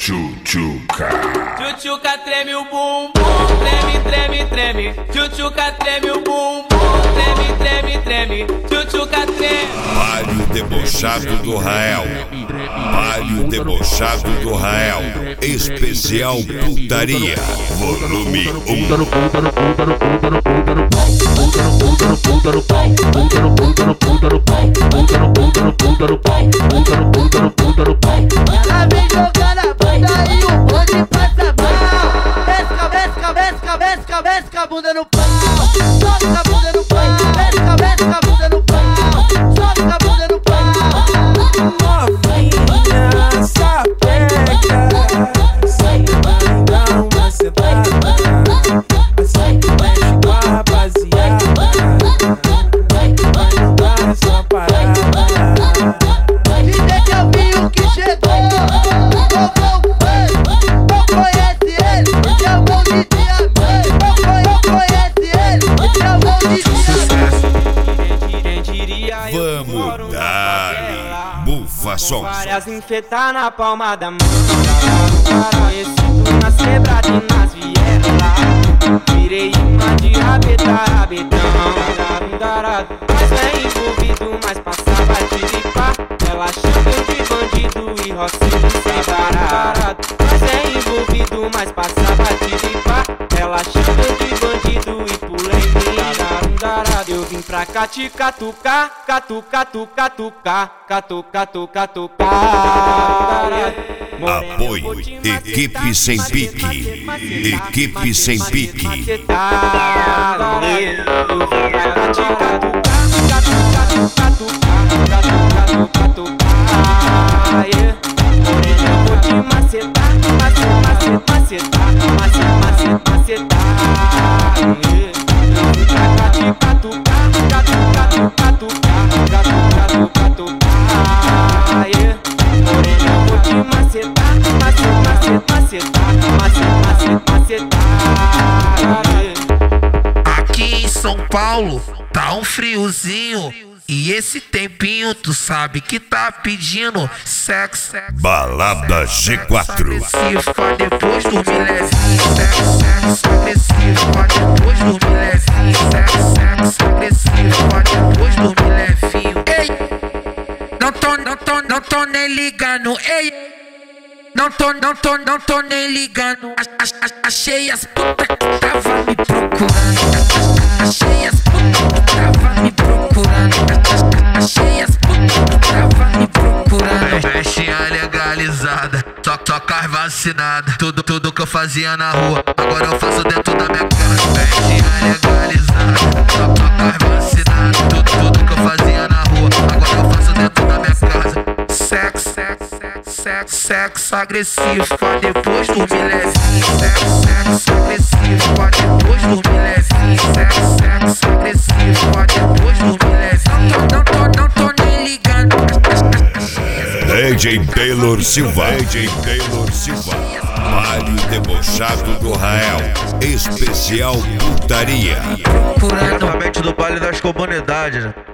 Tchutchuca. Tchutchuca treme o bumbum, treme, treme, treme. Tchutchuca treme o bumbum, treme, treme, treme. Tchutchuca treme. Baile debochado do Rael. Baile debochado do Rael. Especial putaria. Volume 1. Ela vem jogando a bunda e o bonde passa mal. Vesca, vesca, vesca, vesca, vesca a bunda no pau. Sobe com a bunda no pau. Vesca, vesca a bunda no pau. Sobe com a bunda no pau. Novinha, sapeca, assim vai dar uma sentada, assim mexe com a rapaziada, vai não dar essa parada. DJ Kelvinho que chegou, não conhece ele, esse é o bom de diamante. Não conhece ele, esse é o bom de diamante. Vamos dar bufa sons. Várias enfeitar na palma da mão. Conhecido nas quebradas e nas vielas. Virei uma de rabeta, rabetão. Mas vem envolvido, mas passa batido e pá. Relaxando de bandido e rocinho sem parar. Mas vem envolvido, mas passa batido e pá. Relaxando de bandido e pulei eu vim pra cá te catucar, catucar, catucar, catucar, catucar. Apoio Equipe Sem Pique. Equipe Sem Pique. Eu vim pra cá te catucar, catucar, catucar, catucar. Morena, eu vou te macetar, macetar, macetar, macetar. Eu vim pra cá te catucar, catucar, catucar, catucar. Morena, eu vou te macetar, macetar, macetar. Aqui em São Paulo tá um friozinho. E esse tempinho tu sabe que tá pedindo sexo. Balada G4. Agressivo pra depois dormir levinho. Sexo agressivo pra depois dormir levinho. Sexo agressivo pra depois dormir levinho. Ei, não tô nem ligando. Ei, não tô nem ligando. Achei as putas que tava me procurando. Achei as putas que tava me procurando. Achei as putas que tava me procurando. Festinha legalizada, só com vacinada. Tudo que eu fazia na rua, agora eu faço dentro da minha casa. Festinha legalizada, só com vacinada. Tudo que eu fazia na rua, agora eu faço dentro da minha casa. Sexo agressivo pra depois dormir levinho. Sexo agressivo pra depois dormir levinho. Sexo agressivo pra depois dormir levinho. Não tô nem ligando. DJ Taylor Silva. DJ Taylor Silva. Baile debochado do Rael. Especial putaria. Diretamente do baile das comunidades, né?